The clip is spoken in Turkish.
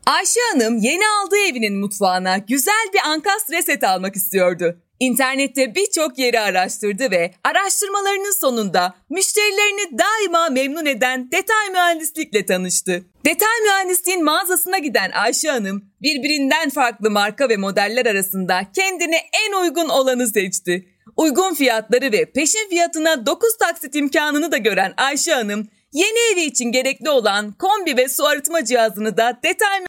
Ayşe Hanım yeni aldığı evinin mutfağına güzel bir ankastre set almak istiyordu. İnternette birçok yeri araştırdı ve araştırmalarının sonunda müşterilerini daima memnun eden Detay Mühendislik'le tanıştı. Detay Mühendisliğin mağazasına giden Ayşe Hanım birbirinden farklı marka ve modeller arasında kendine en uygun olanı seçti. Uygun fiyatları ve peşin fiyatına 9 taksit imkanını da gören Ayşe Hanım, yeni evi için gerekli olan kombi ve su arıtma cihazını da Detay